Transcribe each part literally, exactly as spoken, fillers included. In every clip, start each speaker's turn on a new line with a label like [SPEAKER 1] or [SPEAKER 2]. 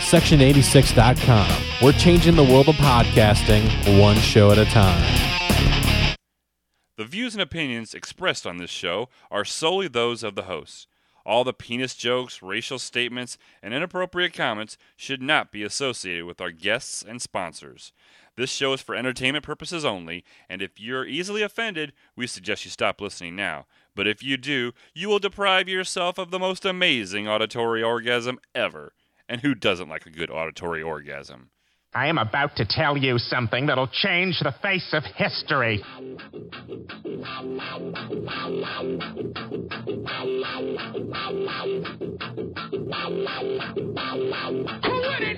[SPEAKER 1] section eighty-six dot com. We're changing the world of podcasting one show at a time.
[SPEAKER 2] The views and opinions expressed on this show are solely those of the hosts. All the penis jokes, racial statements, and inappropriate comments should not be associated with our guests and sponsors. This show is for entertainment purposes only, and if you're easily offended, we suggest you stop listening now. But if you do, you will deprive yourself of the most amazing auditory orgasm ever. And who doesn't like a good auditory orgasm?
[SPEAKER 3] I am about to tell you something that'll change the face of history. Put it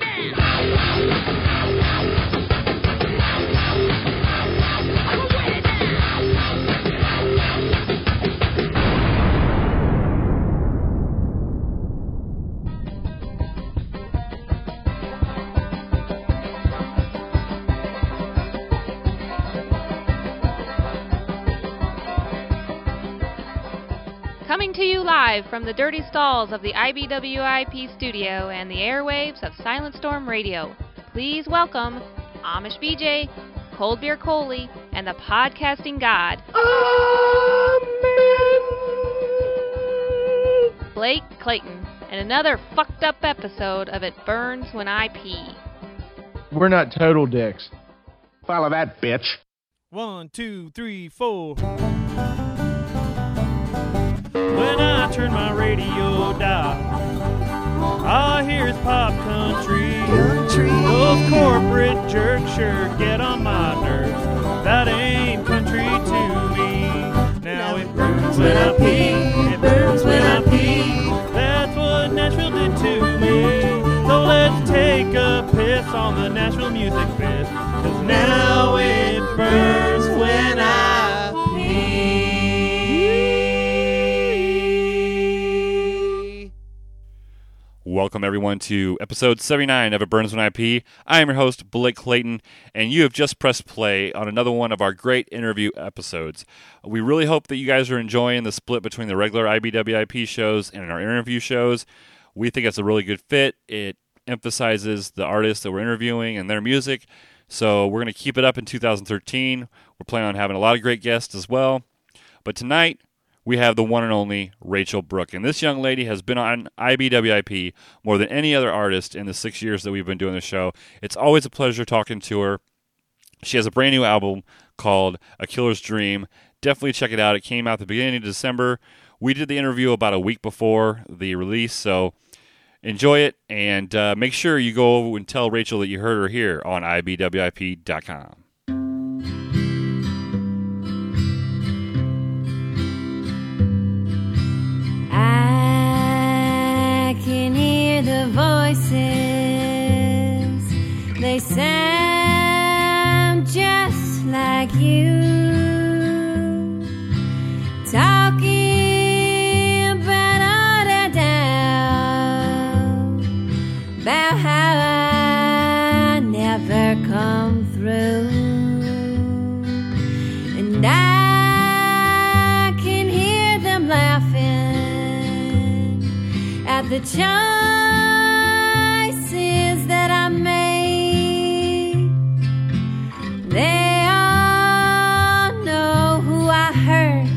[SPEAKER 4] Coming to you live from the dirty stalls of the I B W I P studio and the airwaves of Silent Storm Radio, please welcome Amish B J, Cold Beer Coley, and the podcasting god, Amen. Blake Clayton, and another fucked up episode of It Burns When I Pee.
[SPEAKER 5] We're not total dicks.
[SPEAKER 3] Follow that, bitch.
[SPEAKER 6] One, two, three, four. When I turn my radio dial, all I hear is pop country. country. Those corporate jerks sure get on my nerves. That ain't country to me. Now it burns when I pee. It burns when I pee. That's what Nashville did to me. So let's take a piss on the Nashville music biz. Cause now it burns when I pee.
[SPEAKER 2] Welcome, everyone, to episode seventy-nine of It Burns When I Pee. I am your host, Blake Clayton, and you have just pressed play on another one of our great interview episodes. We really hope that you guys are enjoying the split between the regular I B W I P shows and our interview shows. We think it's a really good fit. It emphasizes the artists that we're interviewing and their music, so we're going to keep it up in two thousand thirteen. We're planning on having a lot of great guests as well. But tonight, we have the one and only Rachel Brooke. And this young lady has been on I B W I P more than any other artist in the six years that we've been doing the show. It's always a pleasure talking to her. She has a brand new album called A Killer's Dream. Definitely check it out. It came out at the beginning of December. We did the interview about a week before the release, so enjoy it. And uh, make sure you go over and tell Rachel that you heard her here on I B W I P dot com.
[SPEAKER 7] The voices, they sound just like you, talking about all the doubt, about how I never come through, and I can hear them laughing at the charm that I made. They all know who I hurt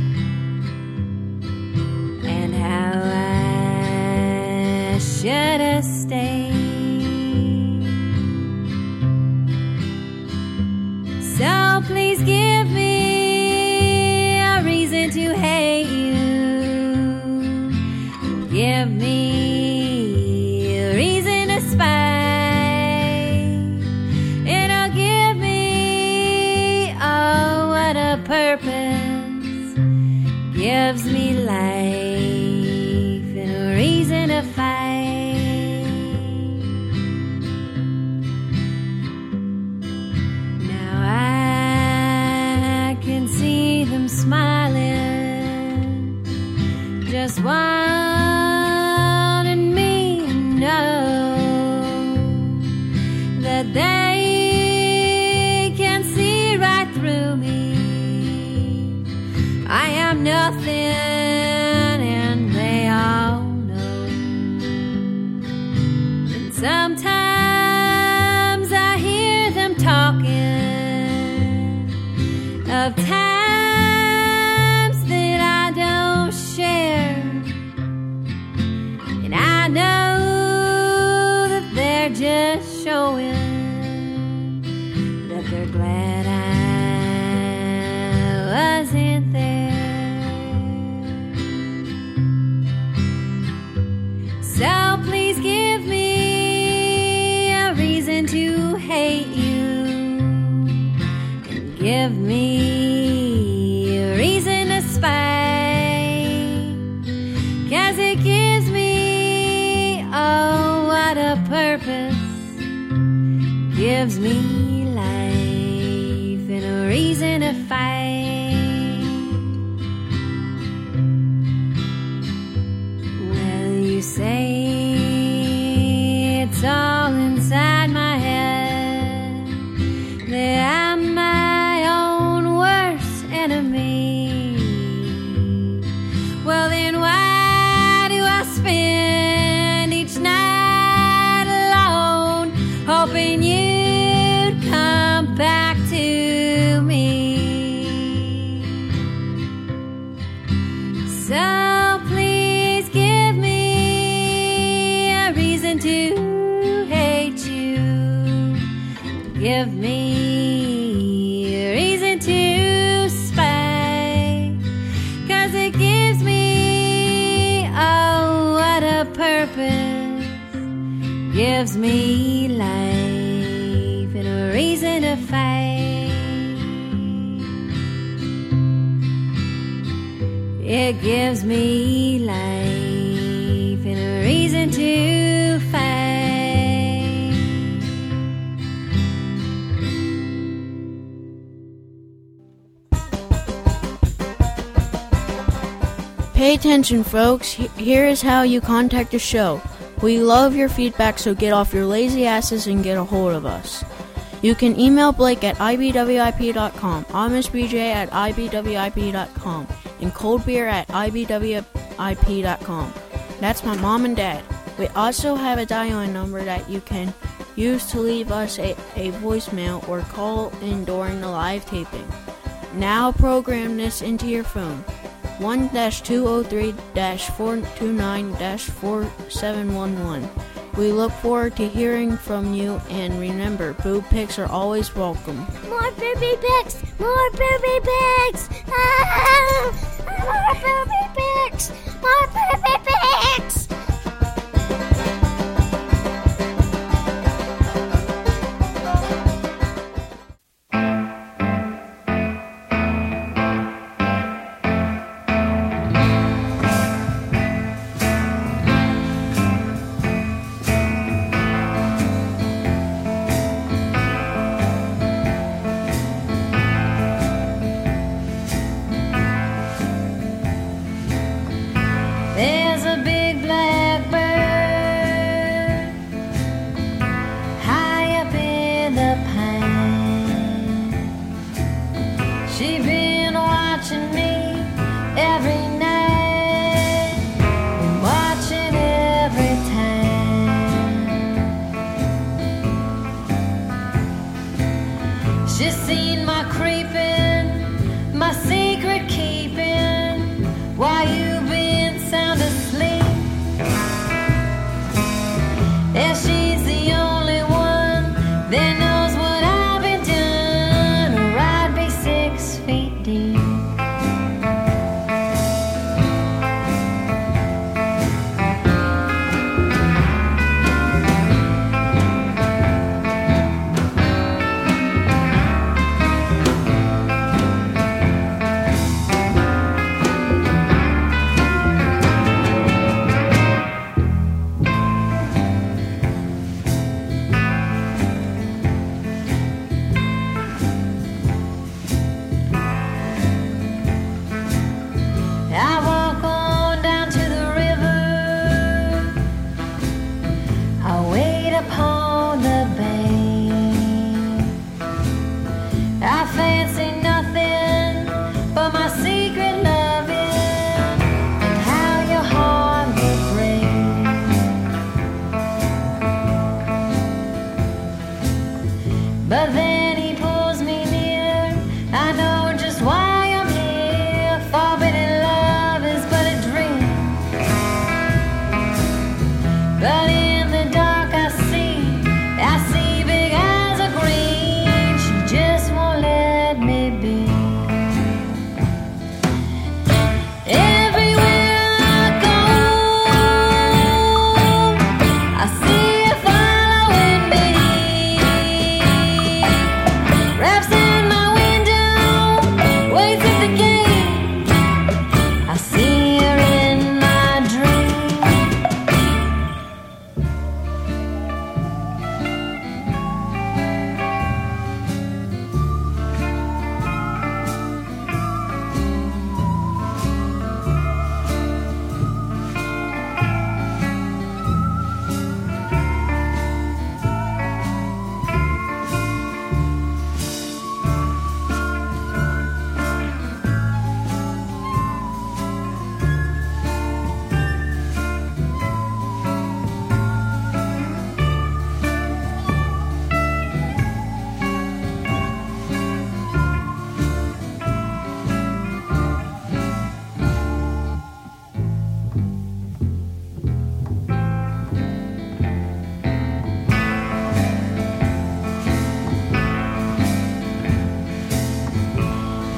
[SPEAKER 7] and how I should have stayed. So please give me a reason to hate you. Give me gives me life and a reason to fight. Now I can see them smiling, just wanting me to know that they can see right through me. I am nothing, and they all know. And sometimes talking of times that I don't share, and I know that they're just showing that they're glad I wasn't there. So please give me a reason to hate you, and give me a reason to spite, 'cause it gives me, oh, what a purpose. Gives me life and a reason to fight. Well, you say it's all inside my head, that I'm my own worst enemy. Well, then why do I spend each night alone, hoping you'd come back to me? So please give me a reason to hate you. Give me a reason to spite, 'cause it gives me, oh, what a purpose. Gives me life and a reason to fight. It gives me life and a reason to fight.
[SPEAKER 8] Pay attention, folks. He- Here is how you contact the show. We love your feedback, so get off your lazy asses and get a hold of us. You can email Blake at I B W I P dot com, Amish B J at I B W I P dot com, and Cold Beer at I B W I P dot com. That's my mom and dad. We also have a dial-in number that you can use to leave us a, a voicemail or call in during the live taping. Now program this into your phone. one two oh three four two nine four seven one one. We look forward to hearing from you, and remember, boob pics are always welcome.
[SPEAKER 7] More booby pics! More booby pics! Ah! More booby pics! More booby pics! There's a big black bird high up in the pine. She been watching me every night, and watching every time. She's seen my creeping, my secret keeping, while you been sound asleep. And she's the only one that knows what I've been doing, or I'd be six feet deep. I walk on down to the river, I wait upon the bank. I fancy nothing but my secret loving, and how your heart will break. But then he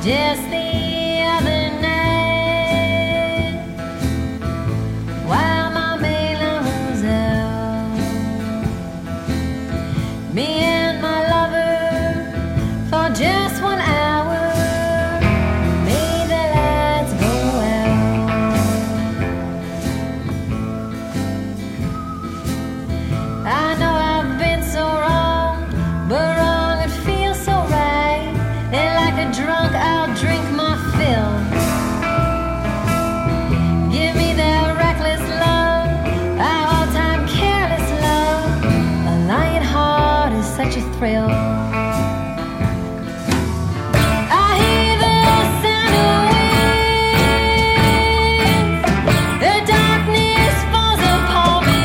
[SPEAKER 7] Just the other night, while my mailer was out, me and my lover, for just one hour, made the lights go out. I know I've been so wrong, but wrong it feels so right, and like a drunk I'll drink my fill. Give me that reckless love, our all-time careless love. A lion heart is such a thrill. I hear the sound of wings, the darkness falls upon me.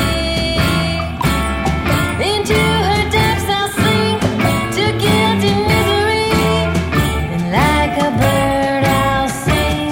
[SPEAKER 7] Into her depths I'll sink, to guilt and misery, and like a bird I'll sing.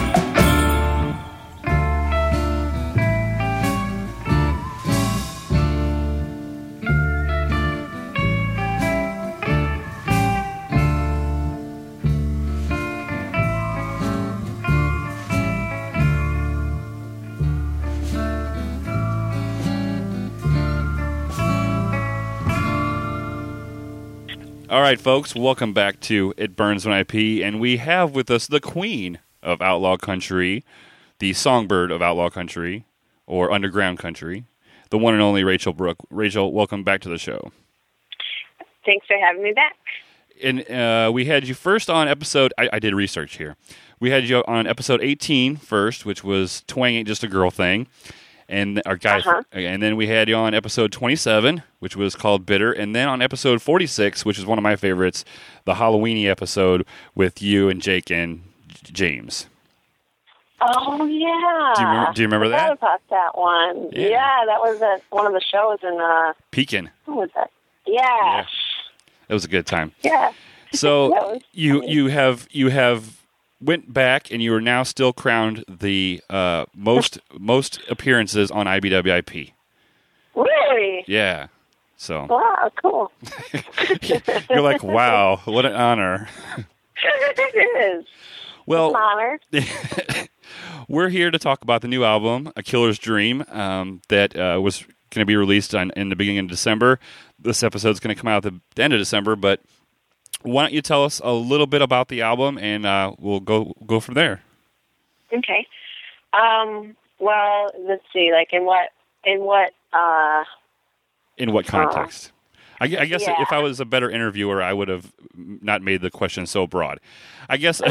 [SPEAKER 2] All right, folks, welcome back to It Burns When I Pee, and we have with us the queen of outlaw country, the songbird of outlaw country, or underground country, the one and only Rachel Brooke. Rachel, welcome back to the show.
[SPEAKER 9] Thanks for having me back.
[SPEAKER 2] And uh, we had you first on episode, I, I did research here. We had you on episode eighteen first, which was Twang Ain't Just a Girl Thing. And our guys,
[SPEAKER 9] Uh-huh.
[SPEAKER 2] and then we had you on episode twenty-seven, which was called Bitter, and then on episode forty-six, which is one of my favorites, the Halloweeny episode with you and Jake and J- James.
[SPEAKER 9] Oh, yeah.
[SPEAKER 2] Do you remember- do you remember
[SPEAKER 9] Forgot
[SPEAKER 2] that?
[SPEAKER 9] about that one.
[SPEAKER 2] Yeah.
[SPEAKER 9] Yeah, that was at one of the shows in, uh,
[SPEAKER 2] Pekin.
[SPEAKER 9] what was that? Yeah.
[SPEAKER 2] Yeah. It was a good time.
[SPEAKER 9] Yeah.
[SPEAKER 2] So
[SPEAKER 9] That was
[SPEAKER 2] you
[SPEAKER 9] funny.
[SPEAKER 2] you have you have went back, and you are now still crowned the uh, most most appearances on I B W I P.
[SPEAKER 9] Really?
[SPEAKER 2] Yeah. So
[SPEAKER 9] Wow, cool.
[SPEAKER 2] you're like, wow, what an honor.
[SPEAKER 9] It is.
[SPEAKER 2] Well,
[SPEAKER 9] It's an honor.
[SPEAKER 2] we're here to talk about the new album, A Killer's Dream, um, that uh, was going to be released on, in the beginning of December. This episode's going to come out at the end of December, but why don't you tell us a little bit about the album, and uh, we'll go go from there.
[SPEAKER 9] Okay. Um, well, let's see, like in what, in what, uh,
[SPEAKER 2] In what context? I, gu- I guess
[SPEAKER 9] yeah.
[SPEAKER 2] if I was a better interviewer, I would have not made the question so broad. I guess,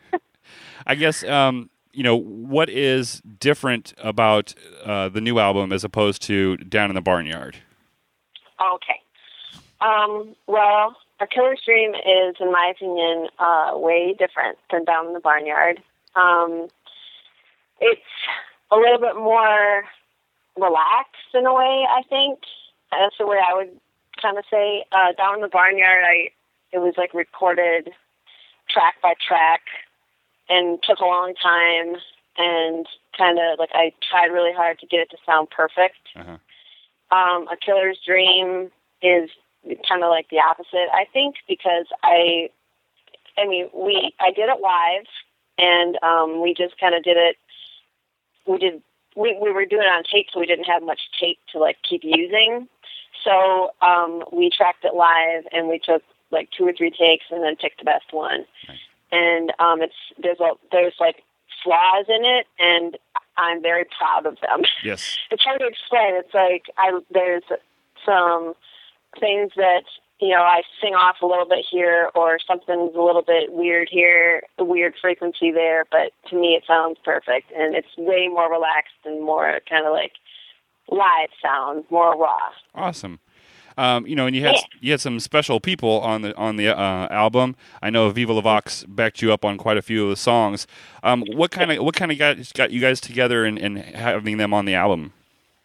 [SPEAKER 2] I guess, um, you know, what is different about uh, the new album as opposed to Down in the Barnyard?
[SPEAKER 9] okay. Um, well, A Killer's Dream is, in my opinion, uh, way different than Down in the Barnyard. Um, it's a little bit more relaxed in a way, I think. That's the way I would kind of say. Uh, Down in the Barnyard, I it was like recorded track by track and took a long time, and kind of like I tried really hard to get it to sound perfect.
[SPEAKER 2] Uh-huh.
[SPEAKER 9] Um, A Killer's Dream is kind of like the opposite, I think, because I, I mean, we, I did it live, and um, we just kind of did it. We did, we, we were doing it on tape, so we didn't have much tape to like keep using. So um, we tracked it live, and we took like two or three takes, and then picked the best one.
[SPEAKER 2] Nice.
[SPEAKER 9] And um, it's there's a, there's like flaws in it, and I'm very proud of them.
[SPEAKER 2] Yes.
[SPEAKER 9] It's hard to explain. It's like I there's some things that, you know, I sing off a little bit here, or something's a little bit weird here, a weird frequency there, but to me it sounds perfect, and it's way more relaxed and more kind of like live sound, more raw.
[SPEAKER 2] Awesome. Um, you know, and you had
[SPEAKER 9] Yeah.
[SPEAKER 2] you had some special people on the on the uh, album. I know Viva La Vox backed you up on quite a few of the songs. Um, what kind of what kind of got got you guys together and, and having them on the album?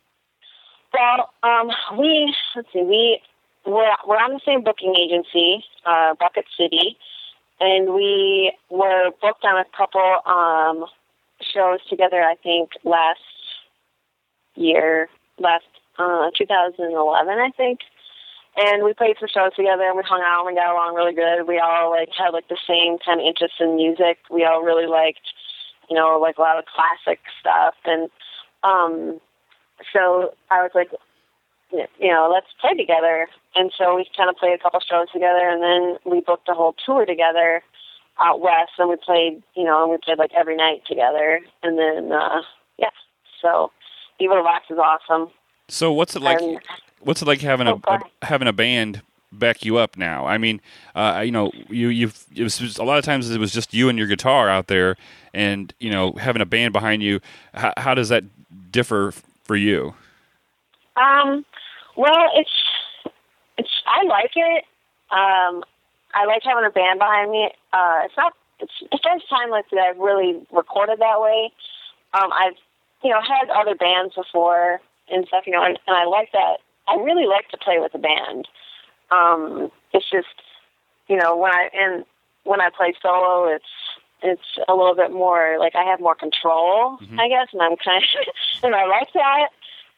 [SPEAKER 9] Well, um, we let's see, we we're we're on the same booking agency, uh, Bucket City, and we were booked on a couple um, shows together. I think last year, last uh, two thousand eleven, I think. and we played some shows together, and we hung out, and we got along really good. We all, like, had, like, the same kind of interest in music. We all really liked, you know, like, a lot of classic stuff, and um, so I was like, you know, let's play together. And so we kind of played a couple shows together, and then we booked a whole tour together out west, and we played, you know, and we played, like, every night together. And then, uh, yeah, so Viva La Vox is awesome.
[SPEAKER 2] So what's it like?
[SPEAKER 9] And,
[SPEAKER 2] what's it like having
[SPEAKER 9] oh,
[SPEAKER 2] a, a having a band back you up now? I mean, uh, you know, you you've it was just, a lot of times it was just you and your guitar out there, and you know, having a band behind you. How, how does that differ for you?
[SPEAKER 9] Um, well, it's it's I like it. Um, I like having a band behind me. Uh, it's not it's the first time like that I've really recorded that way. Um, I've you know had other bands before and stuff, you know, and, and I like that. I really like to play with a band. Um, it's just, you know, when I and when I play solo, it's it's a little bit more like I have more control, mm-hmm. I guess, and I'm kind of and I like that.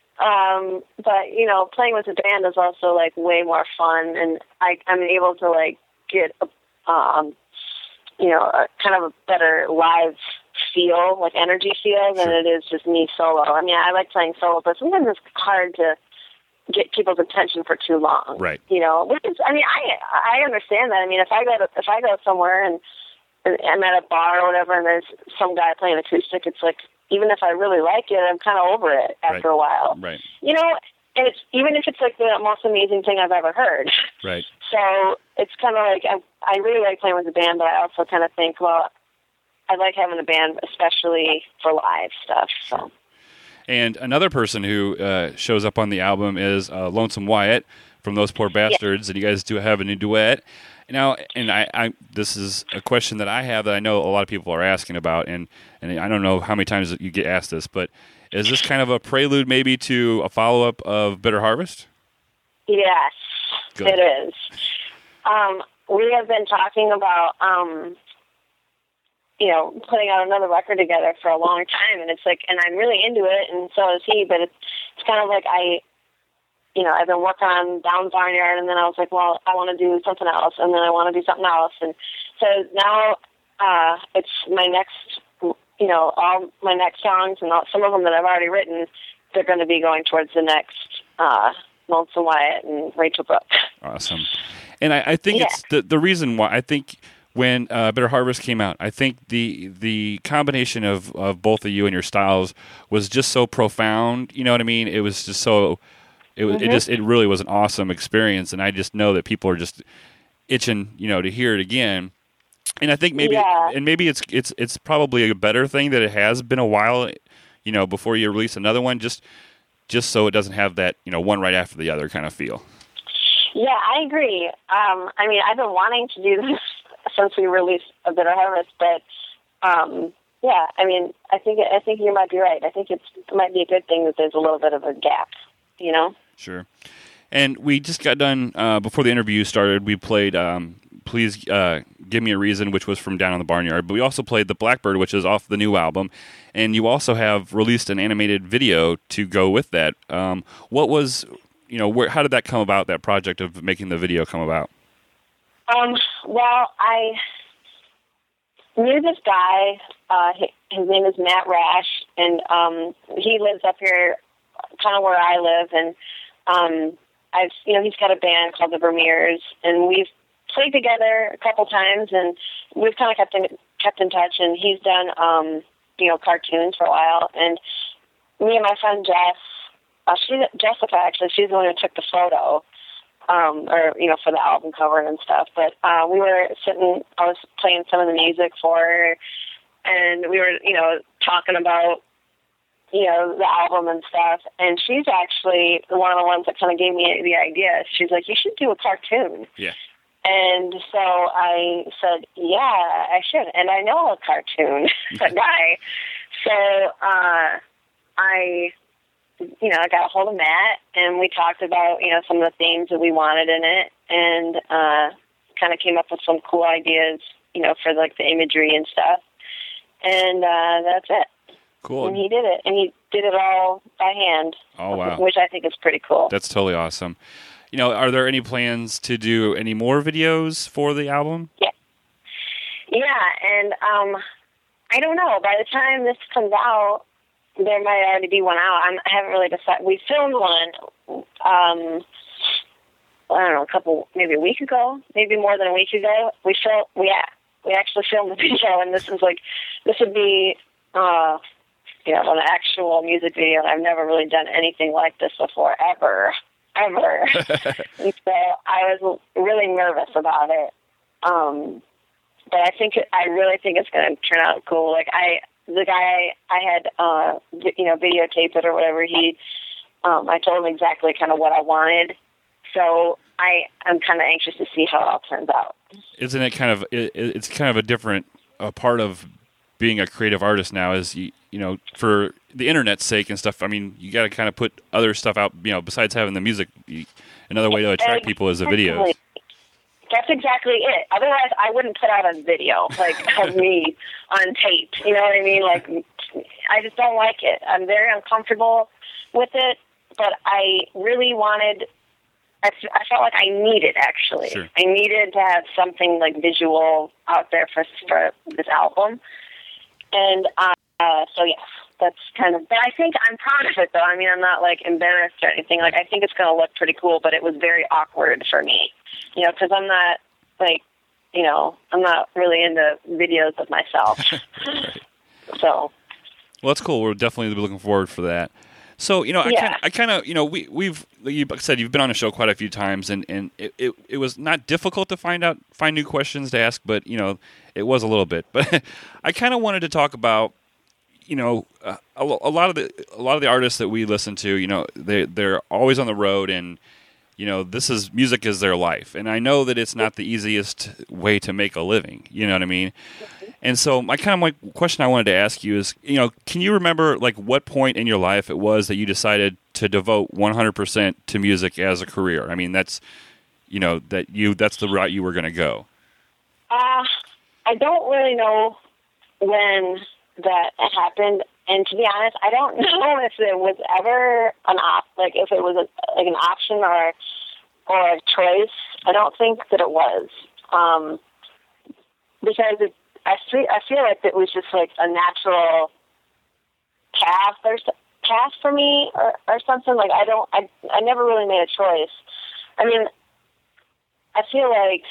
[SPEAKER 9] Um, but you know, playing with a band is also like way more fun, and I I'm able to like get a, um, you know, a, kind of a better live feel, like energy feel, than
[SPEAKER 2] Sure.
[SPEAKER 9] it is just me solo. I mean, I like playing solo, but sometimes it's hard to get people's attention for too long.
[SPEAKER 2] Right.
[SPEAKER 9] You know, which is, I mean, I I understand that. I mean, if I go to, if I go somewhere and, and I'm at a bar or whatever, and there's some guy playing acoustic, it's like, even if I really like it, I'm kind of over it after
[SPEAKER 2] Right.
[SPEAKER 9] a while.
[SPEAKER 2] Right.
[SPEAKER 9] You know, and it's even if it's like the most amazing thing I've ever heard.
[SPEAKER 2] Right.
[SPEAKER 9] So it's kind of like I I really like playing with the band, but I also kind of think, well, I like having a band, especially for live stuff. So.
[SPEAKER 2] And another person who uh, shows up on the album is uh, Lonesome Wyatt from Those Poor Bastards, yeah. and you guys do have a new duet. Now, and I, I, this is a question that I have that I know a lot of people are asking about, and, and I don't know how many times you get asked this, but is this kind of a prelude maybe to a follow-up of Bitter Harvest?
[SPEAKER 9] Yes,
[SPEAKER 2] Good.
[SPEAKER 9] It is. Um, we have been talking about, um, you know, putting out another record together for a long time, and it's like, and I'm really into it, and so is he, but it's, it's kind of like I, you know, I've been working on Down Barnyard, and then I was like, well, I want to do something else, and then I want to do something else, and so now uh, it's my next, you know, all my next songs, and all, some of them that I've already written, they're going to be going towards the next uh, Lonesome Wyatt and Rachel Brooke.
[SPEAKER 2] Awesome. And I, I think
[SPEAKER 9] Yeah.
[SPEAKER 2] it's the, the reason why, I think when uh, Bitter Harvest came out, I think the the combination of, of both of you and your styles was just so profound, you know what I mean? It was just so... It was.
[SPEAKER 9] Mm-hmm.
[SPEAKER 2] It just. It really was an awesome experience, and I just know that people are just itching, you know, to hear it again. And I think maybe,
[SPEAKER 9] Yeah.
[SPEAKER 2] and maybe it's it's it's probably a better thing that it has been a while, you know, before you release another one, just just so it doesn't have that, you know, one right after the other kind of feel.
[SPEAKER 9] Yeah, I agree. Um, I mean, I've been wanting to do this since we released A Bitter Harvest, but um, yeah, I mean, I think I think you might be right. I think it's, it might be a good thing that there's a little bit of a gap, you know?
[SPEAKER 2] Sure. And we just got done, uh, before the interview started, we played um, Please uh, Give Me a Reason, which was from Down on the Barnyard, but we also played The Blackbird, which is off the new album, and you also have released an animated video to go with that. Um, what was, you know, where, how did that come about, that project of making the video come about?
[SPEAKER 9] Um, well, I knew this guy, uh, his name is Matt Rash, and um, he lives up here kind of where I live, and um, I've, you know, he's got a band called the Vermeers, and we've played together a couple times, and we've kind of kept in, kept in touch, and he's done, um, you know, cartoons for a while, and me and my friend Jess, uh, she, Jessica, actually, she's the one who took the photo, um, or, you know, for the album cover and stuff, but uh, we were sitting, I was playing some of the music for her, and we were, you know, talking about, you know, the album and stuff, and she's actually one of the ones that kind of gave me the idea. She's like, you should do a cartoon.
[SPEAKER 2] Yeah.
[SPEAKER 9] And so I said, yeah, I should. And I know a cartoon guy. So uh, I, you know, I got a hold of Matt, and we talked about, you know, some of the themes that we wanted in it, and uh, kind of came up with some cool ideas, you know, for, like, the imagery and stuff. And uh, that's it.
[SPEAKER 2] Cool.
[SPEAKER 9] And he did it, and he did it all by hand.
[SPEAKER 2] Oh, wow.
[SPEAKER 9] Which I think is pretty cool.
[SPEAKER 2] That's totally awesome. you know, are there any plans to do any more videos for the album?
[SPEAKER 9] Yeah. Yeah, and um, I don't know. By the time this comes out, there might already be one out. I'm, I haven't really decided. We filmed one, um, I don't know, a couple, maybe a week ago, maybe more than a week ago. We filmed, we, we actually filmed the video, and this is like, this would be, uh, you know, an actual music video. I've never really done anything like this before, ever, ever. And so I was really nervous about it. Um, but I think, I really think it's going to turn out cool. Like, I, the guy I had, uh, you know, videotaped it or whatever, he, um, I told him exactly kind of what I wanted. So I, I'm kind of anxious to see how it all turns out.
[SPEAKER 2] Isn't it kind of, it, it's kind of a different uh, part of being a creative artist now is, you, you know, for the internet's sake and stuff, I mean, you got to kind of put other stuff out, you know, besides having the music. You, another way to attract people is the videos.
[SPEAKER 9] That's exactly it. Otherwise, I wouldn't put out a video, like, of me on tape. You know what I mean? Like, I just don't like it. I'm very uncomfortable with it, but I really wanted, I, I felt like I needed, actually.
[SPEAKER 2] Sure.
[SPEAKER 9] I needed to have something, like, visual out there for, for this album. And uh, so, yes, that's kind of, but I think I'm proud of it, though. I mean, I'm not, like, embarrassed or anything. Like, I think it's going to look pretty cool, but it was very awkward for me. You know, because I'm not, like, you know, I'm not really into videos of myself.
[SPEAKER 2] Right.
[SPEAKER 9] So.
[SPEAKER 2] Well, that's cool. We're definitely looking forward for that. So, you know, I
[SPEAKER 9] Yeah.
[SPEAKER 2] kind of, I kind of, you know, we, we've, you like I said, you've been on the show quite a few times, and, and it, it, it was not difficult to find out, find new questions to ask, but, you know, it was a little bit. But I kind of wanted to talk about, you know, uh, a, a lot of the, a lot of the artists that we listen to, you know, they, they're always on the road, and, you know, this is, music is their life. And I know that it's not the easiest way to make a living, you know what I mean? And so my kind of my question I wanted to ask you is, you know, can you remember, like, what point in your life it was that you decided to devote one hundred percent to music as a career? I mean, that's, you know, that you, that's the route you were going to go.
[SPEAKER 9] Uh, I don't really know when that happened. And to be honest, I don't know if it was ever an op, like if it was a, like an option or or a choice. I don't think that it was, um, because it, I feel I feel like it was just like a natural path or path for me or, or something. Like I don't, I I never really made a choice. I mean, I feel like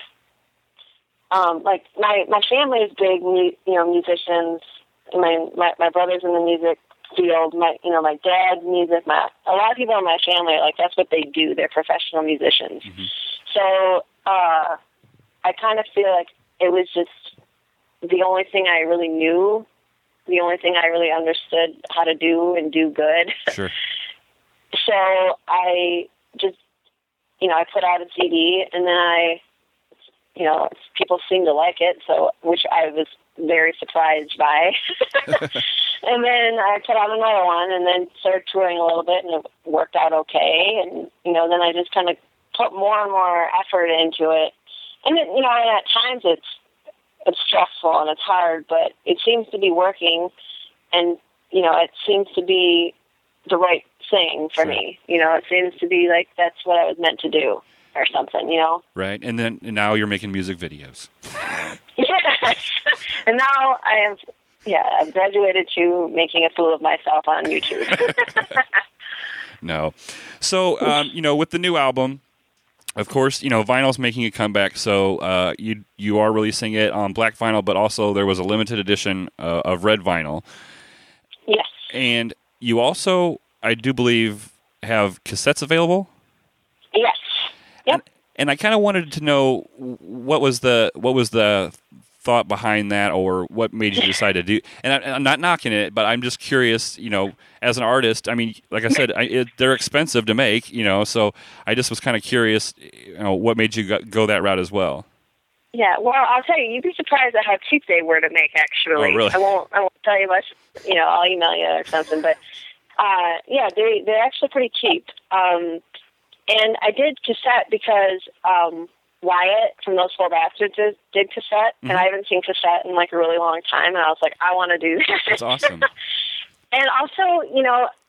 [SPEAKER 9] um, like my my family is big, mu- you know, musicians. My, my my brother's in the music field. My you know my dad's music. My a lot of people in my family are like that's what they do. They're professional musicians.
[SPEAKER 2] Mm-hmm.
[SPEAKER 9] So uh, I kind of feel like it was just the only thing I really knew, the only thing I really understood how to do and do good.
[SPEAKER 2] Sure.
[SPEAKER 9] So I just you know I put out a C D and then I you know people seemed to like it. So which I was very surprised by. And then I put out another one and then started touring a little bit and it worked out okay. And, you know, then I just kind of put more and more effort into it. And, it, you know, and at times it's, it's stressful and it's hard, but it seems to be working and, you know, it seems to be the right thing for
[SPEAKER 2] Sure.
[SPEAKER 9] me. You know, it seems to be like that's what I was meant to do or something, you know?
[SPEAKER 2] Right. And then and now you're making music videos.
[SPEAKER 9] Yes. And now I am, yeah, I've graduated to making a fool of myself on YouTube.
[SPEAKER 2] No. So, um, you know, with the new album, of course, you know, vinyl's making a comeback. So uh, you you are releasing it on black vinyl, but also there was a limited edition uh, of red vinyl.
[SPEAKER 9] Yes.
[SPEAKER 2] And you also, I do believe, have cassettes available.
[SPEAKER 9] Yes. Yep.
[SPEAKER 2] And, and I kind of wanted to know what was the what was the thought behind that, or what made you decide to do. And, I, and I'm not knocking it, but I'm just curious. You know, as an artist, I mean, like I said, I, it, they're expensive to make. You know, so I just was kind of curious. You know, what made you go, go that route as well?
[SPEAKER 9] Yeah. Well, I'll tell you, you'd be surprised at how cheap they were to make. Actually,
[SPEAKER 2] Oh, really?
[SPEAKER 9] I won't. I won't tell you much. You know, I'll email you or something. But uh, yeah, they they're actually pretty cheap. Um, and I did cassette because. Um, Wyatt from Those Four Bastards did, did cassette,
[SPEAKER 2] Mm-hmm.
[SPEAKER 9] and I haven't seen cassette in like a really long time, and I was like, I want to do that.
[SPEAKER 2] That's awesome.
[SPEAKER 9] And also, you know,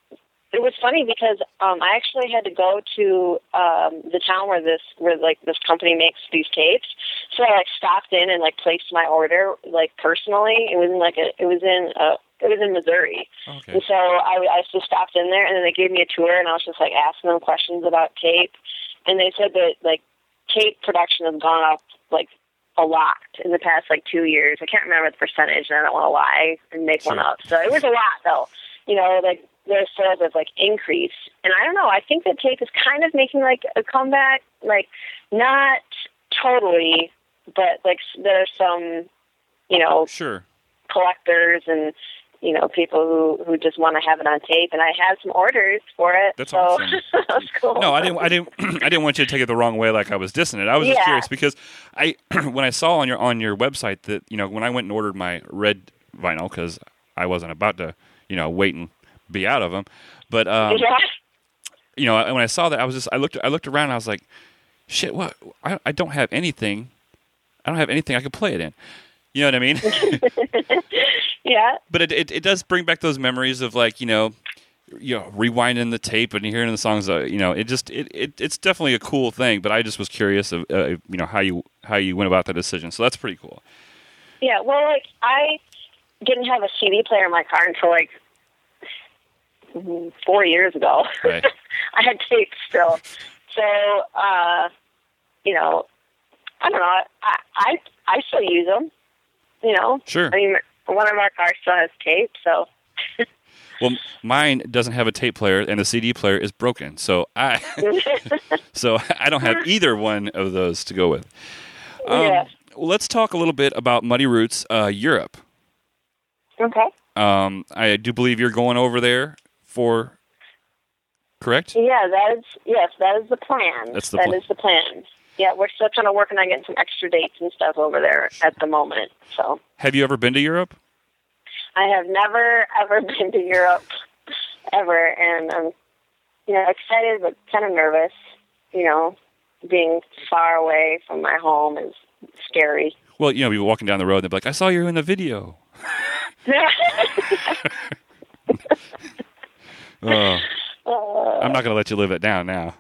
[SPEAKER 9] it was funny because um, I actually had to go to um, the town where this where like this company makes these tapes. So I like stopped in and like placed my order like personally. It was in like a it was in a it was in Missouri.
[SPEAKER 2] Okay.
[SPEAKER 9] And so I I just stopped in there and then they gave me a tour and I was just like asking them questions about tape. And they said that like tape production has gone up like a lot in the past like two years. I can't remember the percentage and I don't want to lie and make
[SPEAKER 2] Sure.
[SPEAKER 9] one up. So it was a lot though. You know, like their sales have like increased. And I don't know, I think that tape is kind of making like a comeback, like not totally, but like there's some, you know,
[SPEAKER 2] Sure.
[SPEAKER 9] collectors and, you know, people who, who just want to have it on tape. And I had some orders for it.
[SPEAKER 2] That's
[SPEAKER 9] so
[SPEAKER 2] awesome.
[SPEAKER 9] that's cool.
[SPEAKER 2] No, I didn't. I didn't. I didn't want you to take it the wrong way, like I was dissing it. I was just
[SPEAKER 9] Yeah.
[SPEAKER 2] curious because I, when I saw on your on your website that you know when I went and ordered my red vinyl because I wasn't about to you know wait and be out of them, but um,
[SPEAKER 9] Yeah.
[SPEAKER 2] you know when I saw that I was just I looked I looked around and I was like, shit, what? I, I don't have anything. I don't have anything I could play it in. You know what I mean?
[SPEAKER 9] Yeah.
[SPEAKER 2] But it, it it does bring back those memories of like you know, you know, rewinding the tape and hearing the songs. Uh, you know, it just it, it it's definitely a cool thing. But I just was curious of uh, you know how you how you went about that decision. So that's pretty cool.
[SPEAKER 9] Yeah, well, like, I didn't have a C D player in my car until, like, four years ago.
[SPEAKER 2] Right.
[SPEAKER 9] I had tape still. So, uh, you know, I don't know. I, I I still use them, you know.
[SPEAKER 2] Sure.
[SPEAKER 9] I mean, one of our cars still has tape, so.
[SPEAKER 2] Well, mine doesn't have a tape player, and the C D player is broken. So I so I don't have either one of those to go with. Um,
[SPEAKER 9] Yeah.
[SPEAKER 2] Well, let's talk a little bit about Muddy Roots uh, Europe.
[SPEAKER 9] Okay.
[SPEAKER 2] Um, I do believe you're going over there for, correct?
[SPEAKER 9] Yeah, that is, yes, that is the plan.
[SPEAKER 2] That's the
[SPEAKER 9] That
[SPEAKER 2] plan.
[SPEAKER 9] is the plan. Yeah, we're still trying to work on getting some extra dates and stuff over there at the moment, so.
[SPEAKER 2] Have you ever been to Europe?
[SPEAKER 9] I have never, ever been to Europe, ever, and I'm, you know, excited but kind of nervous. You know, being far away from my home is scary.
[SPEAKER 2] Well, you know, people walking down the road, and they're like, I saw you in the video. Oh,
[SPEAKER 9] Uh,
[SPEAKER 2] I'm not going to let you live it down now.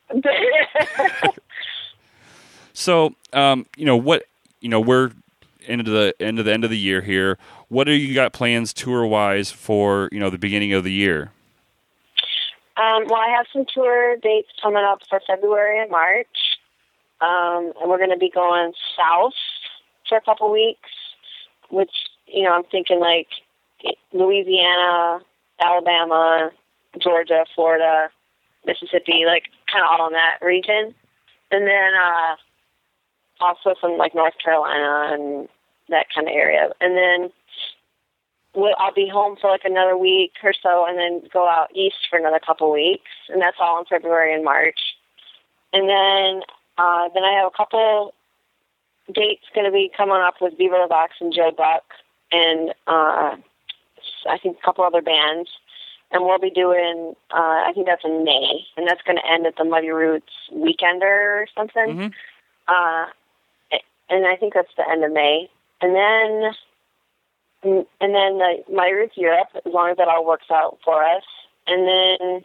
[SPEAKER 2] So, um, you know, what, you know, we're into the end of the end of the year here. What do you got plans tour-wise for, you know, the beginning of the year?
[SPEAKER 9] um, well, I have some tour dates coming up for February and March, um, and we're going to be going south for a couple weeks, which, you know, I'm thinking like Louisiana, Alabama, Georgia, Florida, Mississippi, like kind of all in that region. And then uh, also some like North Carolina and that kind of area. And then we'll, I'll be home for like another week or so and then go out east for another couple weeks. And that's all in February and March. And then uh, then I have a couple dates going to be coming up with Beaver LaVox and Joe Buck and uh, I think a couple other bands. And we'll be doing, uh, I think that's in May, and that's going to end at the Muddy Roots Weekender or something.
[SPEAKER 2] Mm-hmm.
[SPEAKER 9] Uh, and I think that's the end of May. And then, and then the Muddy Roots Europe, as long as that all works out for us. And then,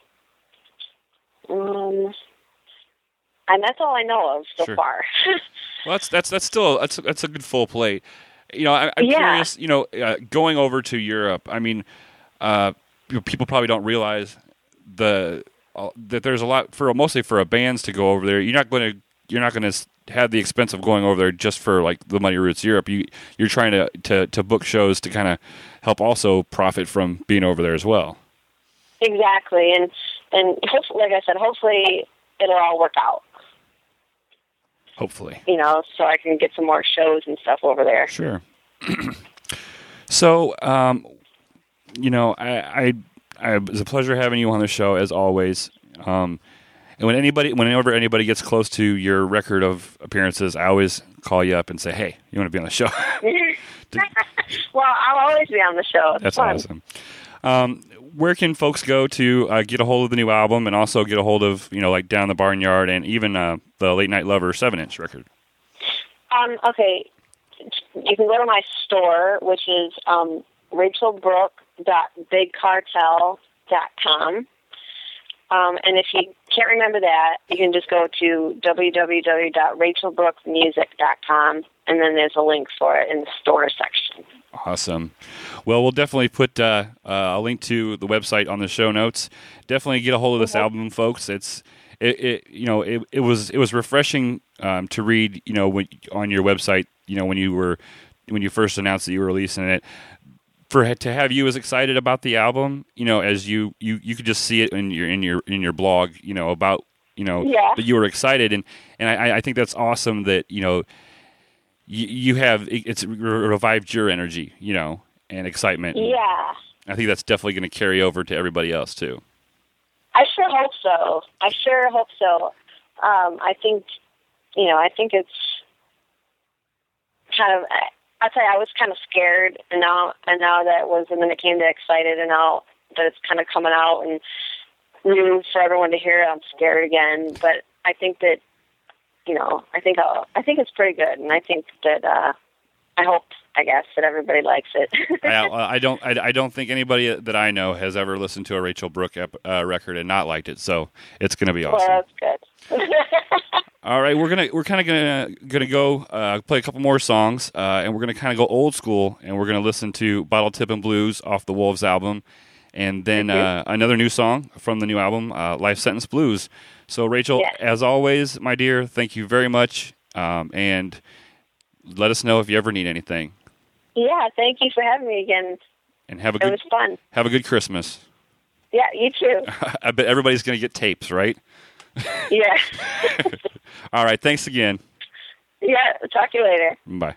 [SPEAKER 9] um, and that's all I know of so
[SPEAKER 2] Sure.
[SPEAKER 9] far.
[SPEAKER 2] Well, that's that's that's still that's that's a good full plate. You know, I, I'm
[SPEAKER 9] Yeah.
[SPEAKER 2] curious. You know, uh, going over to Europe. I mean, uh, you know, people probably don't realize the uh, that there's a lot for mostly for a bands to go over there. You're not going to you're not going to have the expense of going over there just for like the Muddy Roots Europe. You you're trying to to, to book shows to kind of help also profit from being over there as well.
[SPEAKER 9] Exactly. And, and hopefully, like I said, hopefully it'll all work out.
[SPEAKER 2] Hopefully.
[SPEAKER 9] You know, so I can get some more shows and stuff over there.
[SPEAKER 2] Sure. So, um, you know, I, I, I, it was a pleasure having you on the show as always. Um, and when anybody, whenever anybody gets close to your record of appearances, I always call you up and say, "Hey, you want to be on the show?"
[SPEAKER 9] Well, I'll always be on the show. It's
[SPEAKER 2] That's
[SPEAKER 9] fun.
[SPEAKER 2] awesome. Um, where can folks go to uh, get a hold of the new album and also get a hold of, you know, like Down the Barnyard and even uh, the Late Night Lover seven inch record?
[SPEAKER 9] Um, okay. You can go to my store, which is um, rachel brook dot big cartel dot com. Um, and if you can't remember that, you can just go to w w w dot rachel brooks music dot com, and then there's a link for it in the store section.
[SPEAKER 2] Awesome. Well, we'll definitely put uh, uh, a link to the website on the show notes. Definitely get a hold of this
[SPEAKER 9] Mhm.
[SPEAKER 2] album, folks. It's it, it you know it, it was it was refreshing um, to read, you know, when, on your website, you know, when you were when you first announced that you were releasing it. For to have you as excited about the album, you know, as you, you, you could just see it in your in your in your blog, you know, about you know
[SPEAKER 9] Yeah.
[SPEAKER 2] that you were excited, and and I, I think that's awesome that you know you, you have it's revived your energy, you know, and excitement.
[SPEAKER 9] Yeah.
[SPEAKER 2] I think that's definitely going to carry over to everybody else too.
[SPEAKER 9] I sure hope so. I sure hope so. Um, I think, you know, I think it's kind of. I tell you, I was kind of scared, and now, and now that was, and then it came to excited, and now that it's kind of coming out and new for everyone to hear, I'm scared again. But I think that, you know, I think I'll, I think it's pretty good, and I think that uh, I hope, I guess, that everybody likes it.
[SPEAKER 2] I, I don't, I, I don't think anybody that I know has ever listened to a Rachel Brooke ep, uh, record and not liked it. So it's going to be awesome.
[SPEAKER 9] Well, that's good.
[SPEAKER 2] All right, we're gonna we're kind of gonna gonna go uh, play a couple more songs, uh, and we're gonna kind of go old school, and we're gonna listen to "Bottle Tippin' Blues" off the Wolves album, and then uh, another new song from the new album, uh, "Life Sentence Blues." So, Rachel,
[SPEAKER 9] Yes.
[SPEAKER 2] as always, my dear, thank you very much, um, and let us know if you ever need anything.
[SPEAKER 9] Yeah, thank you for having me again.
[SPEAKER 2] And have a
[SPEAKER 9] It
[SPEAKER 2] good
[SPEAKER 9] was fun.
[SPEAKER 2] have a good Christmas.
[SPEAKER 9] Yeah, you too.
[SPEAKER 2] I bet everybody's gonna get tapes, right?
[SPEAKER 9] Yeah.
[SPEAKER 2] All right, thanks again.
[SPEAKER 9] Yeah, talk to you later.
[SPEAKER 2] Bye.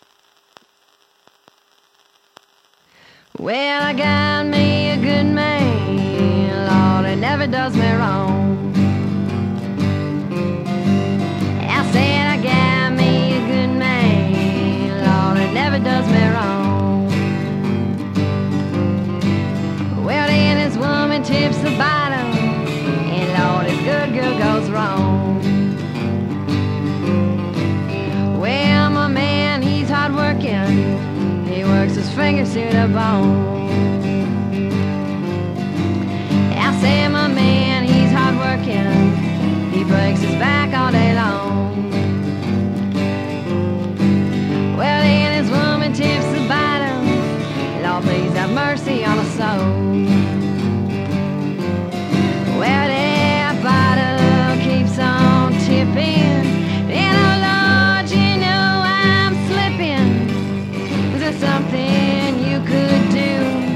[SPEAKER 7] Well, I got me a good man, Lord, it never does me wrong. I said I got me a good man, Lord, it never does me wrong. Well, then this woman tips the bottom, and Lord, this good girl goes wrong. Well, my man, he's hard working. He works his fingers to the bone. I say my man, he's hard working. He breaks his back all day long. Well, then his woman tips the bottom. Lord, please have mercy on us soul. Well, that bottle keeps on tipping. And oh Lord, you know I'm slipping. Is there something you could do?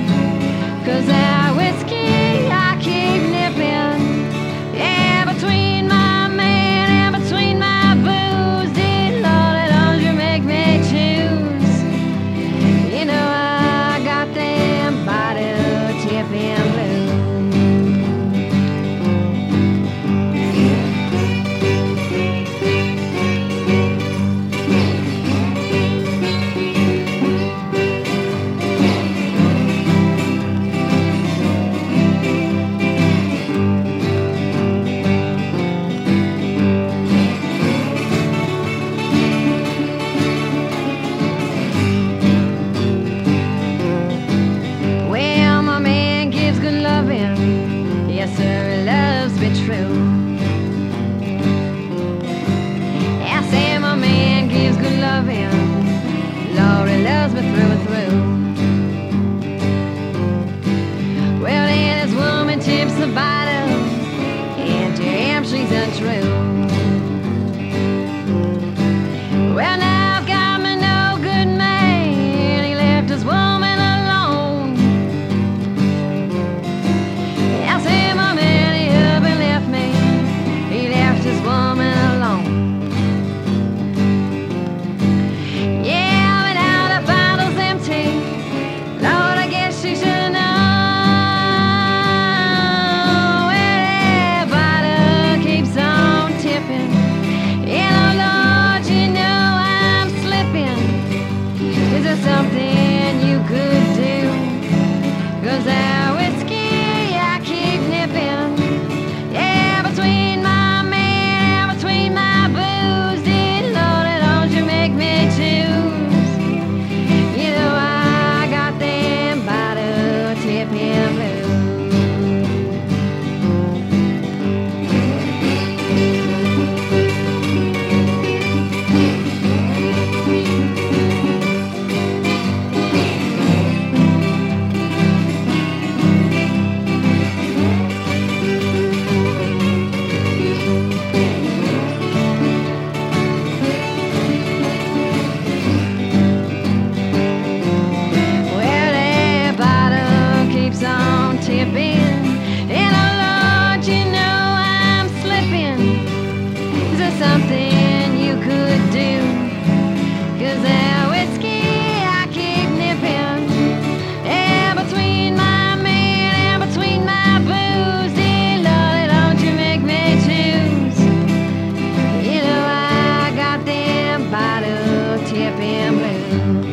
[SPEAKER 7] dreams are something you could do. Cause that whiskey I keep nipping, yeah, between my man and between my booze. Dear Lord, don't you make me choose. You know I got them bottle tipping blues.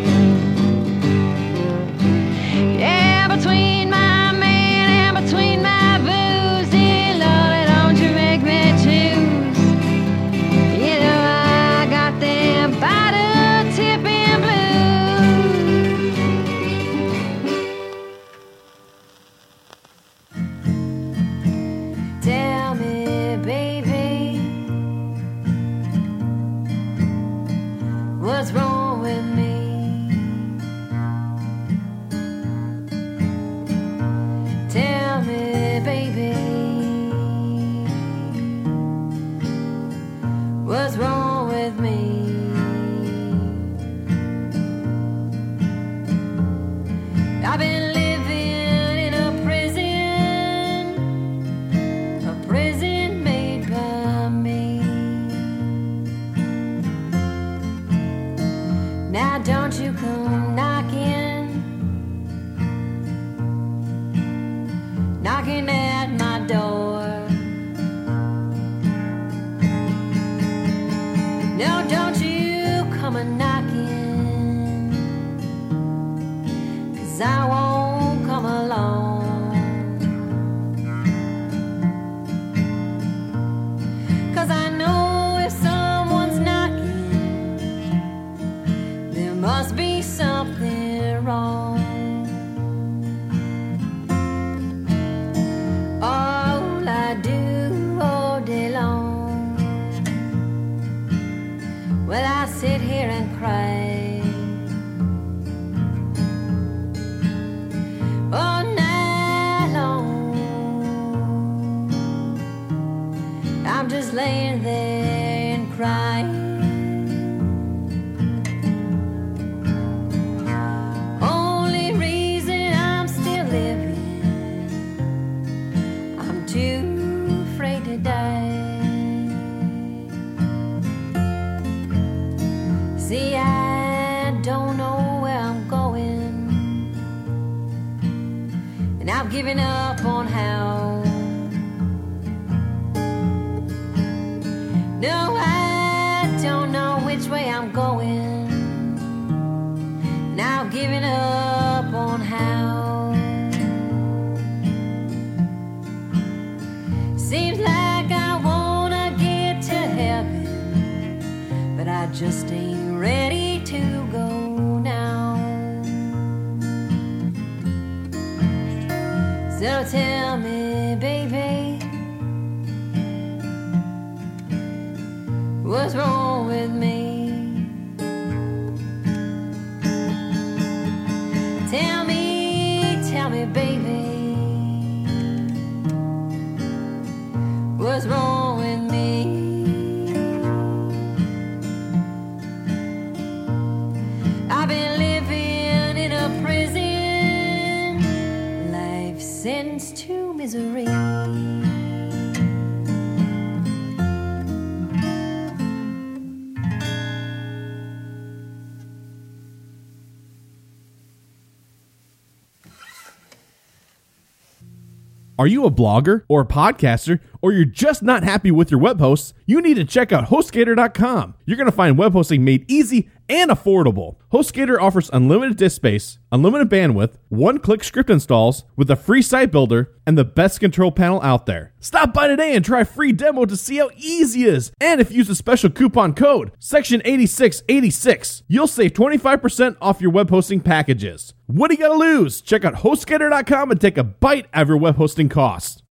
[SPEAKER 7] Yeah, between my man and between my booze. Dear Lord, don't you make me choose. You know I got them bottle tipping blues. Tell me, baby, what's wrong with me? Tell me, baby, what's wrong with me? I've been living in a prison, a prison made by me. Now don't you come knocking, knocking at my door. No, don't you come a knocking, cause I won't come along. Cause I know if someone's knocking, there must be something wrong. All I do all day long, well, I sit here and cry all night long. I'm just laying there and crying. Only reason I'm still living, I'm too afraid to die. See, I don't know where I'm going, and I've given up on how. No, I don't know which way I'm going, and I've given up on how. Seems like I wanna get to heaven, but I just ain't ready to go now. So tell me, baby, what's wrong with me? Tell me, tell me, baby, what's wrong with me? I've been living in a prison, life sentenced to misery.
[SPEAKER 10] Are you a blogger or a podcaster, or you're just not happy with your web hosts? You need to check out HostGator dot com. You're going to find web hosting made easy and affordable. HostGator offers unlimited disk space, unlimited bandwidth, one-click script installs with a free site builder, and the best control panel out there. Stop by today and try a free demo to see how easy it is. And if you use a special coupon code, section eighty-six eighty-six, you'll save twenty-five percent off your web hosting packages. What do you got to lose? Check out HostGator dot com and take a bite out of your web hosting costs.